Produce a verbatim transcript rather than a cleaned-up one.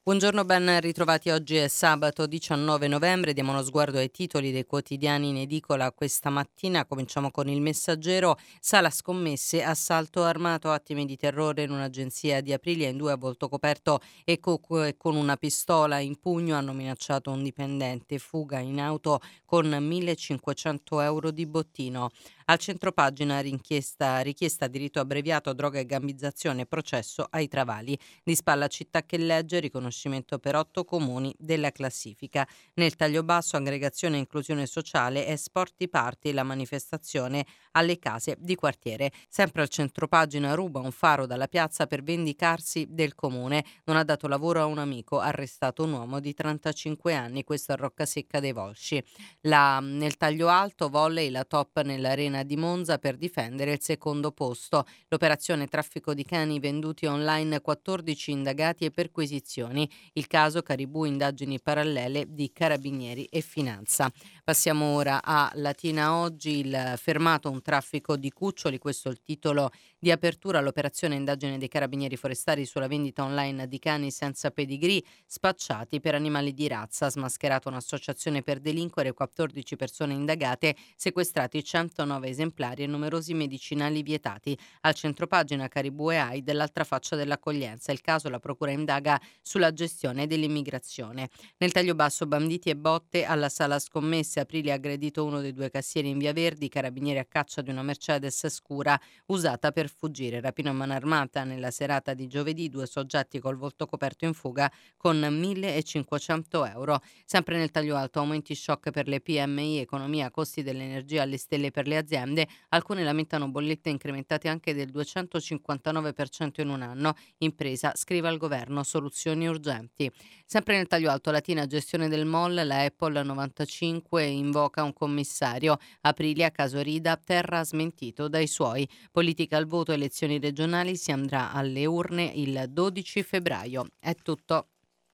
Buongiorno, ben ritrovati. Oggi è sabato diciannove novembre. Diamo uno sguardo ai titoli dei quotidiani in edicola questa mattina. Cominciamo con Il Messaggero. Sala scommesse, assalto armato, attimi di terrore in un'agenzia di Aprilia. In due a volto coperto e co- e con una pistola in pugno hanno minacciato un dipendente. Fuga in auto con millecinquecento euro di bottino. Al centropagina rinchiesta, richiesta diritto abbreviato, droga e gambizzazione, processo ai Travali. Di spalla città che legge, riconoscimento per otto comuni della classifica. Nel taglio basso, aggregazione e inclusione sociale e Sporty Party, la manifestazione alle case di quartiere. Sempre al centropagina, ruba un faro dalla piazza per vendicarsi del comune. Non ha dato lavoro a un amico, arrestato un uomo di trentacinque anni, questo a Roccasecca dei Volsci. La, nel taglio alto, volley, la top nell'arena di Monza per difendere il secondo posto. L'operazione traffico di cani venduti online, quattordici indagati e perquisizioni. Il caso Caribou, indagini parallele di Carabinieri e Finanza. Passiamo ora a Latina Oggi, il fermato un traffico di cuccioli, questo è il titolo di apertura. L'operazione indagine dei Carabinieri forestali sulla vendita online di cani senza pedigree spacciati per animali di razza. Smascherata un'associazione per delinquere, quattordici persone indagate, sequestrati centonove esemplari e numerosi medicinali vietati. Al centropagina Caribou e A I D, l'altra faccia dell'accoglienza. Il caso, la procura indaga sulla gestione dell'immigrazione. Nel taglio basso, banditi e botte alla sala scommesse. Aprilia ha aggredito uno dei due cassieri in via Verdi. Carabinieri a caccia di una Mercedes scura usata per fuggire. Rapina a mano armata nella serata di giovedì. Due soggetti col volto coperto in fuga con millecinquecento euro. Sempre nel taglio alto, aumenti shock per le P M I, economia, costi dell'energia alle stelle per le aziende. Alcune lamentano bollette incrementate anche del duecentocinquantanove per cento in un anno. Impresa scrive al governo soluzioni urgenti. Sempre nel taglio alto, Latina, gestione del mall, la Apple novantacinque invoca un commissario. Aprilia, caso Rida, terra smentito dai suoi. Politica al voto, elezioni regionali, si andrà alle urne il dodici febbraio. È tutto.